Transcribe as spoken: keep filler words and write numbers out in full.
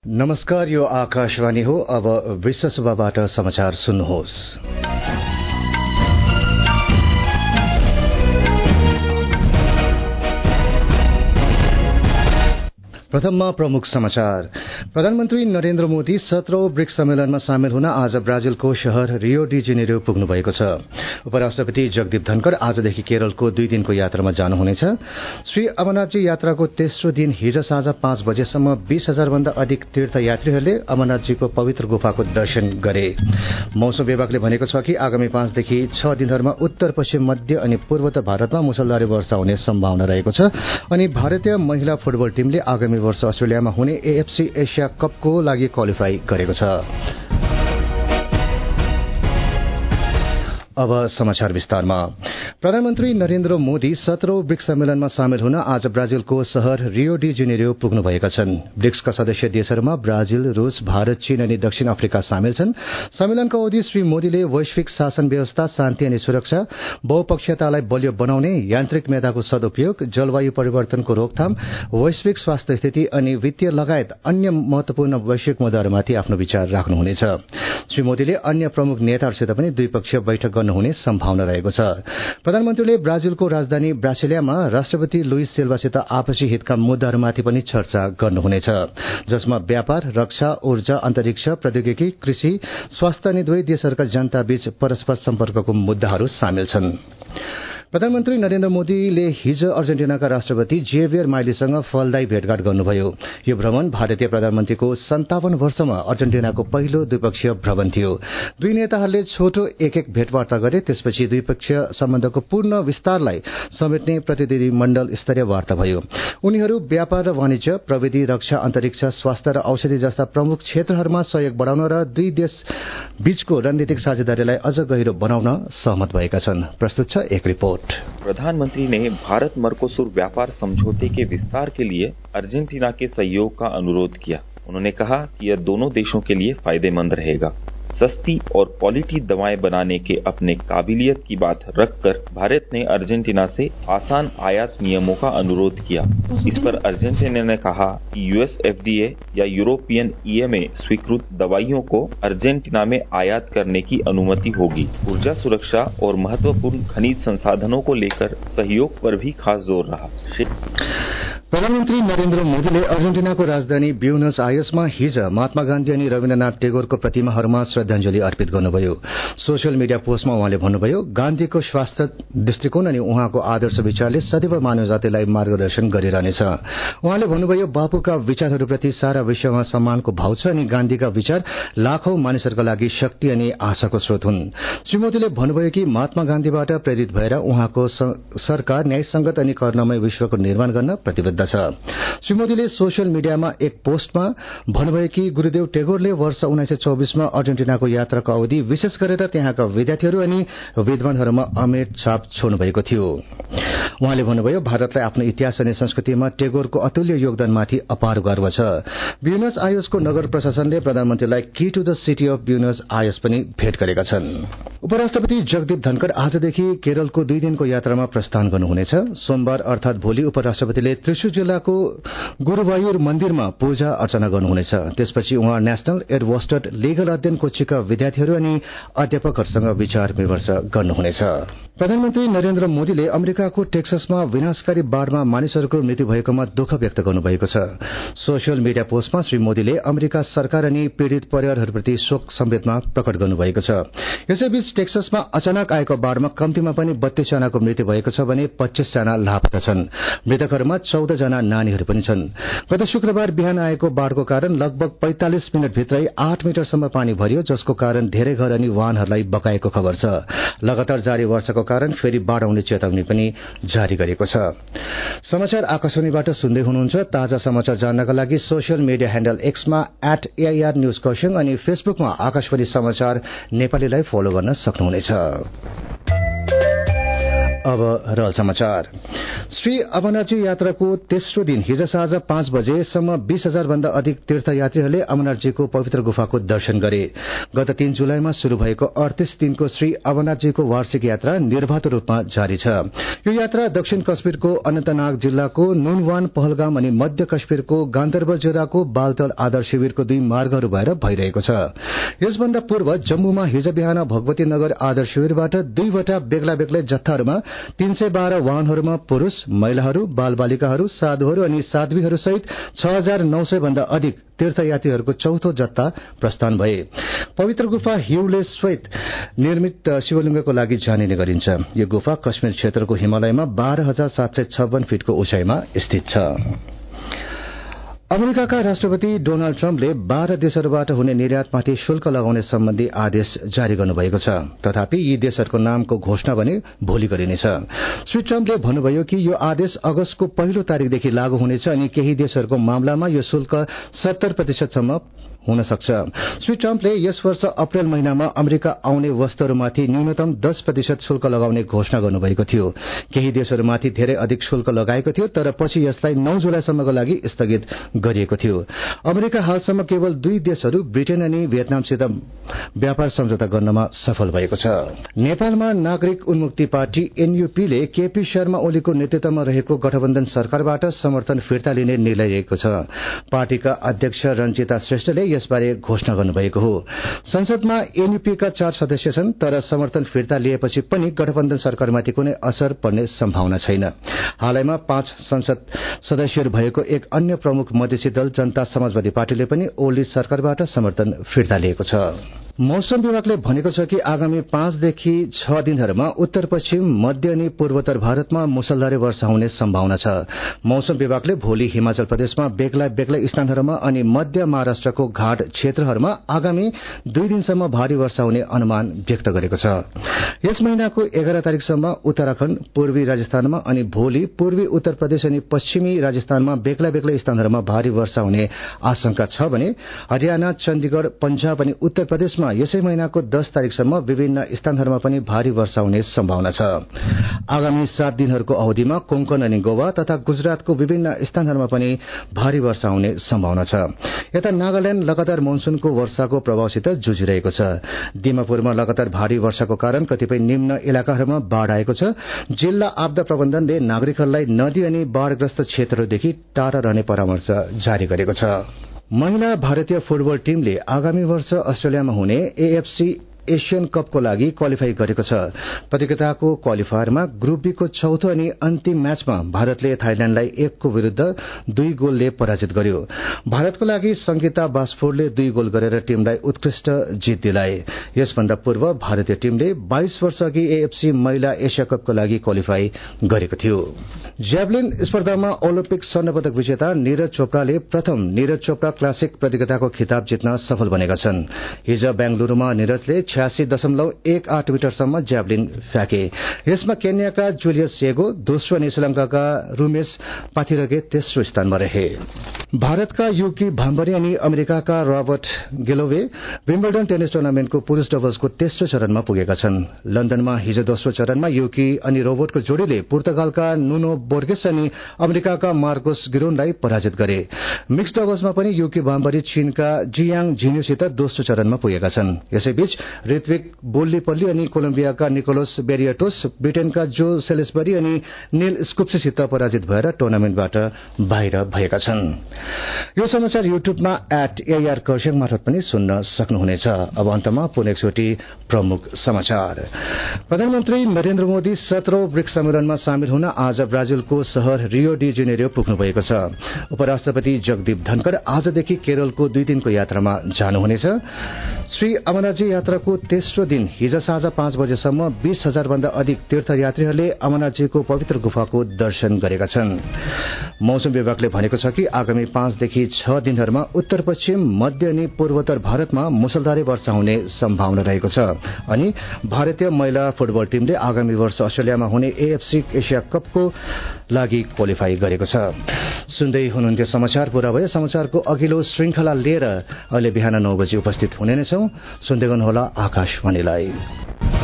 नमस्कार, यो आकाशवाणी हो। अब विश्वसभाबाट समाचार सुन्नुहोस्। प्रथममा प्रमुख समाचार। प्रधानमन्त्री नरेन्द्र मोदी सत्रौं ब्रिक्स सम्मेलनमा सामेल हुन आज ब्राजिलको शहर रियो डी जेनेरो पुग्नु भएको छ। उपराष्ट्रपति जगदीप धनखड़ आजदेखि केरलको दुई दिनको यात्रामा जानुहुनेछ। श्री अमरनाथजी यात्राको तेस्रो दिन हिज साँझ पाँच बजेसम्म बीस हजार भन्दा अधिक तीर्थयात्रीहरूले अमरनाथजीको पवित्र गुफाको दर्शन गरे। मौसम विभागले भनेको छ कि आगामी पाँचदेखि छ दिनहरूमा उत्तर पश्चिम मध्य अनि पूर्वोत्तर भारतमा मुसलधारे वर्षा हुने सम्भावना रहेको छ। अनि भारतीय महिला फुटबल टिमले आगामी वर्ष अस्ट्रेलियामा हुने एएफसी एसिया कपको लागि क्वालिफाई गरेको छ। अब समाचार विस्तारमा। प्रधानमन्त्री नरेन्द्र मोदी सत्रौं ब्रिक्स सम्मेलनमा सामेल हुन आज ब्राजिलको शहर रियो डी जेनेरो पुग्नुभएका छन्। ब्रिक्सका सदस्य देशहरूमा ब्राजिल, रूस, भारत, चीन अनि दक्षिण अफ्रिका सामेल छन्। सम्मेलनको अवधि श्री मोदीले वैश्विक शासन व्यवस्था, शान्ति अनि सुरक्षा, बहुपक्षीयतालाई बलियो बनाउने, यान्त्रिक मेधाको सदुपयोग, जलवायु परिवर्तनको रोकथाम, वैश्विक स्वास्थ्य स्थिति अनि वित्तीय लगायत अन्य महत्वपूर्ण वैश्विक मुद्दाहरूमाथि आफ्नो विचार राख्नुहुनेछ। श्री मोदीले अन्य प्रमुख नेताहरूसित पनि द्विपक्षीय बैठक हुने सम्भावना रहेको छ। प्रधानमन्त्रीले ब्राजिलको राजधानी ब्रासिलियामा राष्ट्रपति लुइस सिल्भासित आपसी हितका मुद्दाहरूमाथि पनि चर्चा गर्नुहुनेछ, जसमा व्यापार, रक्षा, ऊर्जा, अन्तरिक्ष, प्रौद्योगिकी, कृषि, स्वास्थ्य अनि दुवै देशहरूका जनता बीच परस्पर सम्पर्कको मुद्दाहरू सामेल छन्। प्रधानमन्त्री नरेन्द्र मोदीले हिज अर्जेन्टिनाका राष्ट्रपति जेभियर माइलीसँग फलदायी भेटघाट गर्नुभयो। यो भ्रमण भारतीय प्रधानमन्त्रीको सन्तावन वर्षमा अर्जेन्टिनाको पहिलो द्विपक्षीय भ्रमण थियो। दुई नेताहरूले छोटो एक एक भेटवार्ता गरे। त्यसपछि द्विपक्षीय सम्बन्धको पूर्ण विस्तारलाई समेट्ने प्रतिनिधि मण्डल स्तरीय वार्ता भयो। उनीहरू व्यापार र वाणिज्य, प्रविधि, रक्षा, अन्तरिक्ष, स्वास्थ्य र औषधि जस्ता प्रमुख क्षेत्रहरूमा सहयोग बढाउन र दुई देश बीचको रणनीतिक साझेदारीलाई अझ गहिरो बनाउन सहमत भएका छन्। प्रस्तुत छ एक रिपोर्ट। प्रधानमंत्री ने भारत मर्कोसुर व्यापार समझौते के विस्तार के लिए अर्जेंटीना के सहयोग का अनुरोध किया। उन्होंने कहा कि यह दोनों देशों के लिए फायदेमंद रहेगा। सस्ती और क्वालिटी दवाएं बनाने के अपने काबिलियत की बात रखकर भारत ने अर्जेंटीना से आसान आयात नियमों का अनुरोध किया। इस पर अर्जेंटीना ने कहा कि यूएस एफडीए या यूरोपियन ईएमए स्वीकृत दवाइयों को अर्जेंटीना में आयात करने की अनुमति होगी। ऊर्जा सुरक्षा और महत्वपूर्ण खनिज संसाधनों को लेकर सहयोग पर भी खास जोर रहा। प्रधानमन्त्री नरेन्द्र मोदीले अर्जेन्टिनाको राजधानी ब्युनस आयर्समा हिज महात्मा गान्धी अनि रविन्द्रनाथ टेगोरको प्रतिमाहरूमा श्रद्धांजलि अर्पित गर्नुभयो। सोशल मीडिया पोस्टमा उहाँले भन्नुभयो, गान्धीको स्वास्थ्य दृष्टिकोण अनि उहाँको आदर्श विचारले सदैव मानव जातिलाई मार्गदर्शन गरिरहनेछ। उहाँले भन्नुभयो, बापुका विचारहरूप्रति सारा विश्वमा सम्मानको भाव छ अनि गान्धीका विचार लाखौं मानिसहरूका लागि शक्ति अनि आशाको स्रोत हुन्। श्री मोदीले भन्नुभयो कि महात्मा गान्धीबाट प्रेरित भएर उहाँको सरकार न्यायसंगत अनि करुणामय विश्वको निर्माण गर्न प्रतिबद्ध छ। श्री मोदीले सोशल मीडियामा एक पोस्टमा भन्नुभयो कि गुरूदेव टेगोरले वर्ष उन्नाइस सय चौबीसमा अर्जेन्टिनाको यात्राको अवधि विशेष गरेर त्यहाँका विद्यार्थीहरू अनि विद्वानहरूमा अमेट छाप छोड्नु भएको थियो। उहाँले भन्नुभयो, भारतलाई आफ्नो इतिहास अनि संस्कृतिमा टेगोरको अतुल्य योगदानमाथि अपार गर्व छ। ब्युनस आयर्सको नगर प्रशासनले प्रधानमन्त्रीलाई key to the city of Buenos Aires पनि भेट गरेका छन्। उपराष्ट्रपति जगदीप धनखड़ आजदेखि केरलको दुई दिनको यात्रामा प्रस्थान गर्नुहुनेछ। सोमबार अर्थात भोलि उपराष्ट्रपतिले त्रिशूर जिल्लाको गुरूवायूर मन्दिरमा पूजा अर्चना गर्नुहुनेछ। त्यसपछि उहाँ नेशनल एडवोस्टेड लिगल अध्ययन कोचिका विद्यार्थीहरू अनि अध्यापकहरूसँग विचार विमर्श गर्नुहुनेछ। प्रधानमन्त्री नरेन्द्र मोदीले अमेरिकाको टेक्सासमा विनाशकारी बाढ़मा मानिसहरूको मृत्यु भएकोमा दुःख व्यक्त गर्नुभएको छ। सोशल मीडिया पोस्टमा श्री मोदीले अमेरिका सरकार अनि पीड़ित परिवारहरूप्रति शोक संवेदना प्रकट गर्नुभएको छ। यसैबीच टेक्सासमा अचानक आएको बाढ़मा कम्तीमा पनि बत्तीस जनाको मृत्यु भएको छ भने पच्चीस जना लापता छन्। मृतकहरूमा चौध जना नानीहरू पनि छन्। गत शुक्रबार बिहान आएको बाढ़को कारण लगभग पैंतालिस मिनट भित्रै आठ मिटरसम्म पानी भरियो, जसको कारण धेरै घर अनि वाहनहरूलाई बगाएको खबर छ। लगातार जारी वर्षाको कारण फेरि बाढ़ आउने चेतावनी पनि जारी गरेको छ। समाचार आकाशवाणीबाट सुन्दै हुनुहुन्छ। ताजा समाचार जान्नका लागि सोशल मिडिया ह्यान्डल एक्समा एट एआईआर न्यूज खरसाङ अनि फेसबुकमा आकाशवाणी समाचार नेपालीलाई फलो गर्न सक्नुहुनेछ। अब र समाचार। श्री अमरनाथजी यात्राको तेस्रो दिन हिज साँझ पाँच बजेसम्म बीस हजार भन्दा अधिक तीर्थयात्रीहरूले अमरनाथजीको पवित्र गुफाको दर्शन गरे। गत तीन जुलाईमा शुरू भएको अडतीस दिनको श्री अमरनाथजीको वार्षिक यात्रा निर्बाध रूपमा जारी छ। यो यात्रा दक्षिण कश्मीरको अनन्तनाग जिल्लाको नुनवान, पहलगाम अनि मध्य कश्मीरको गान्दरबल जिल्लाको बालतल आधार शिविरको दुई मार्गहरू भएर भइरहेको छ। यसभन्दा पूर्व जम्मूमा हिज बिहान भगवती नगर आधार शिविरबाट दुईवटा बेग्ला बेग्लै जत्थाहरूमा तीन सय बाह्र वाहनहरूमा पुरूष, महिलाहरू, बाल बालिकाहरू, साधुहरू अनि साध्वीहरू सहित छ हजार नौ सय भन्दा अधिक तीर्थयात्रीहरूको चौथो जत्था प्रस्थान भए। पवित्र गुफा हिउँले श्वेत निर्मित शिवलिंगको लागि जानिने गरिन्छ। यो गुफा कश्मीर क्षेत्रको हिमालयमा बाह्र हजार सात सय छप्पन फिटको उचाइमा स्थित छ। अमेरिकाका राष्ट्रपति डोनाल्ड ट्रम्पले बाह्र देशहरूबाट हुने निर्यातमाथि शुल्क लगाउने सम्बन्धी आदेश जारी गर्नुभएको छ। तथापि यी देशहरूको नामको घोषणा भने भोलि गरिनेछ। श्री ट्रम्पले भन्नुभयो कि यो आदेश अगस्तको पहिलो तारिकदेखि लागू हुनेछ अनि केही देशहरूको मामलामा यो शुल्क सत्तर प्रतिशतसम्म हुन सक्छ। श्री ट्रम्पले यस वर्ष अप्रेल महिनामा अमेरिका आउने वस्तुहरूमाथि न्यूनतम दस प्रतिशत शुल्क लगाउने घोषणा गर्नुभएको थियो। केही देशहरूमाथि धेरै अधिक शुल्क लगाएको थियो, तर पछि यसलाई नौ जुलाईसम्मको लागि स्थगित गरिएको थियो। अमेरिका हालसम्म केवल दुई देशहरू ब्रिटेन अनि भियतनामसित व्यापार सम्झौता गर्नमा सफल भएको छ। नेपालमा नागरिक उन्मुक्ति पार्टी एनयूपीले केपी शर्मा ओलीको नेतृत्वमा रहेको गठबन्धन सरकारबाट समर्थन फिर्ता लिने निर्णय लिएको छ। पार्टीका अध्यक्ष रञ्जिता श्रेष्ठले यसबारे घोषणा गर्नुभएको हो। संसदमा एनयूपीका चार सदस्य छन्, तर समर्थन फिर्ता लिएपछि पनि गठबन्धन सरकारमाथि कुनै असर पर्ने सम्भावना छैन। हालैमा पाँच संसद सदस्यहरू भएको एक अन्य प्रमुख मधेसी दल जनता समाजवादी पार्टीले पनि ओली सरकारबाट समर्थन फिर्ता लिएको छ। मौसम विभागले भनेको छ कि आगामी पाँचदेखि छ दिनहरूमा उत्तर पश्चिम, मध्य अनि पूर्वोत्तर भारतमा मुसलधारे वर्षा हुने सम्भावना छ। मौसम विभागले भोलि हिमाचल प्रदेशमा बेग्ला बेग्लै स्थानहरूमा अनि मध्य महाराष्ट्रको घाट क्षेत्रहरूमा आगामी दुई दिनसम्म भारी वर्षा हुने अनुमान व्यक्त गरेको छ। यस महिनाको एघार तारिकसम्म उत्तराखण्ड, पूर्वी राजस्थानमा अनि भोलि पूर्वी उत्तर प्रदेश अनि पश्चिमी राजस्थानमा बेग्ला बेग्लै स्थानहरूमा भारी वर्षा हुने आशंका छ भने हरियाणा, चण्डीगढ़, पंजाब अनि उत्तर प्रदेशमा यसै महिनाको दस तारिकसम्म विभिन्न स्थानहरूमा पनि भारी वर्षा हुने सम्भावना छ। आगामी सात दिनहरूको अवधिमा कोंकण अनि गोवा तथा गुजरातको विभिन्न स्थानहरूमा पनि भारी वर्षा हुने सम्भावना छ। यता नागाल्याण्ड लगातार मनसूनको वर्षाको प्रभावसित जुझिरहेको छ। दिमापुरमा लगातार भारी वर्षाको कारण कतिपय निम्न इलाकाहरूमा बाढ़ आएको छ। जिल्ला आपदा प्रबन्धनले नागरिकहरूलाई नदी अनि बाढ़ग्रस्त क्षेत्रहरूदेखि टाढा रहने परामर्श जारी गरेको छ। महिला भारतीय फुटबल टीमले आगामी वर्ष अस्ट्रेलियामा हुने एएफसी एशियन कपको लागि क्वालिफाई गरेको छ। प्रतियोगिताको क्वालिफायरमा ग्रुप बी को चौथो अनि अन्तिम म्याचमा भारतले थाइल्याण्डलाई एकको विरूद्ध दुई गोलले पराजित गर्यो। भारतको लागि संगीता बासफोर्डले दुई गोल गरेर टीमलाई उत्कृष्ट जित दिलाए। यसभन्दा पूर्व भारतीय टीमले बाइस वर्ष अघि एएफसी महिला एसिया कपको लागि क्वालिफाई गरेको थियो। ज्याभलिन स्पर्धामा ओलम्पिक स्वर्ण पदक विजेता नीरज चोपड़ाले प्रथम नीरज चोपड़ा क्लासिक प्रतियोगिताको खिताब जित्न सफल बनेका छन्। हिज बेंगलुरूमा नीरजले छयासी दशमलव एक आठ मिटरसम्म ज्याभलिन फ्याँके। यसमा केन्याका जुलियस येगो दोस्रो अनि श्रीलंकाका रुमेश पाथिरगे तेस्रो स्थानमा रहे। भारतका युकी भाम्बरी अनि अमेरिकाका रबर्ट गेलोवे विम्बल्डन टेनिस टुर्नामेन्टको पुरूष डबल्सको तेस्रो चरणमा पुगेका छन्। लन्डनमा हिज दोस्रो चरणमा युकी अनि रोबोटको जोडीले पुर्तगालका नुनो बोर्गेस अनि अमेरिकाका मार्कोस गिरोनलाई पराजित गरे। मिक्स डबल्समा पनि युकी भाम्बरी चीनका जियांग झिन्यूसित दोस्रो चरणमा पुगेका छन्। यसैबीच ऋत्विक बोल्लीपल्ली अनि कोलम्बियाका निकोलस बेरियाटोस ब्रिटेनका जो सेलिसबरी अनि नील स्कुप्सीसित पराजित भएर टुर्नामेन्टबाट बाहिर भएका छन्। यो समाचार युट्युबमा एट एआर कर्सियङ मार्फत पनि सुन्न सक्नुहुनेछ। अब अन्तमा पुनः एकचोटि प्रमुख समाचार। प्रधानमन्त्री नरेन्द्र मोदी सत्रौं ब्रिक्स सम्मेलनमा सामेल हुन आज ब्राजिलको शहर रियो डी जेनेरो पुग्नु भएको छ। उपराष्ट्रपति जगदीप धनखड़ आजदेखि केरलको दुई दिनको यात्रामा जानुहुनेछ। श्री अमरनाथजी यात्राको तेस्रो दिन हिज साँझ पाँच बजेसम्म बीस हजार भन्दा अधिक तीर्थयात्रीहरूले अमरनाथजीको पवित्र गुफाको दर्शन गरेका छन्। मौसम विभागले भनेको छ कि आगामी पाँचदेखि छ दिनहरूमा उत्तर पश्चिम, मध्य अनि पूर्वोत्तर भारतमा मुसलधारे वर्षा हुने सम्भावना रहेको छ अनि भारतीय महिला फुटबल टीमले आगामी वर्ष अस्ट्रेलियामा हुने एएफसी एसिया कपको लागि क्वालिफाई गरेको छ। सुन्दै हुनुहुन्थ्यो समाचार पूरा भयो। समाचारको अघिल्लो श्रृंखला लिएर अहिले बिहान नौ बजे उपस्थित हुने नै छौं। सुन्दै गर्नुहोला आकाशवाणीलाई।